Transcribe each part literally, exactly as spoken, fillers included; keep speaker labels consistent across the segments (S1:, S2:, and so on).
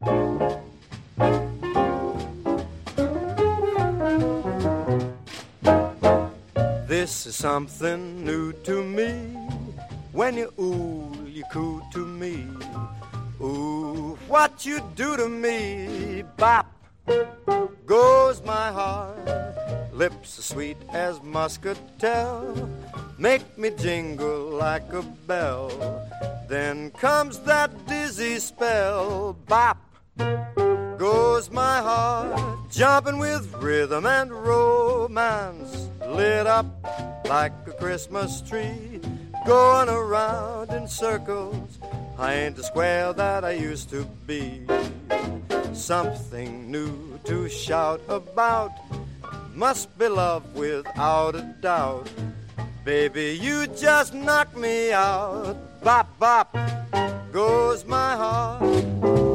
S1: This is something new to me. When you ooh, you coo to me. Ooh, what you do to me. Bop, goes my heart. Lips as sweet as muscatel. Make me jingle like a bell. Then comes that dizzy spell. Bop, goes my heart. Jumping with rhythm and romance. Lit up like a Christmas tree. Going around in circles. I ain't the square that I used to be. Something new to shout about. Must be love without a doubt. Baby, you just knock me out. Bop, bop, goes my heart.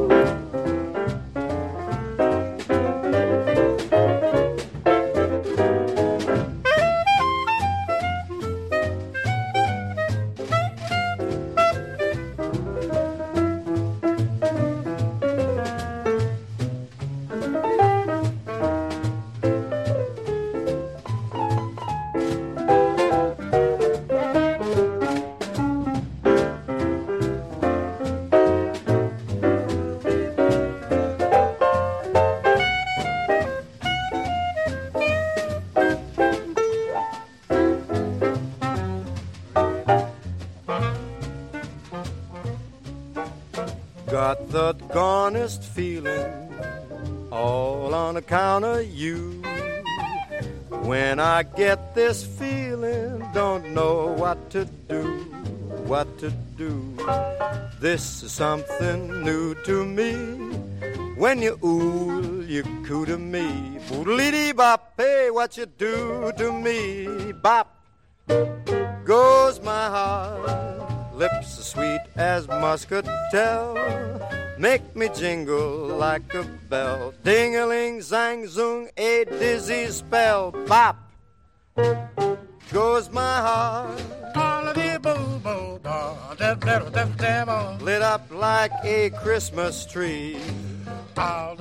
S1: Got the darnest feeling all on account of you. When I get this feeling, don't know what to do, what to do. This is something new to me. When you ooh, you coo to me. Boodle-dee bop, hey, what you do to me. Bop, goes my heart. Lips as sweet as muscatel. Make me jingle like a bell. Ding-a-ling, zang-zoong, a dizzy spell. Bop, goes my heart. Lit up like a Christmas tree. I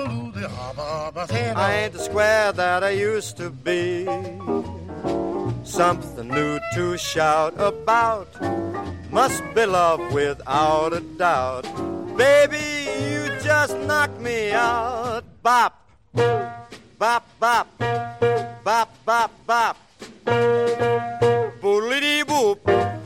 S1: ain't the square that I used to be. Something new to shout about. Must be love without a doubt. Baby, you just knock me out. Bop, bop, bop, bop, bop, bop. Boodly-dee boop.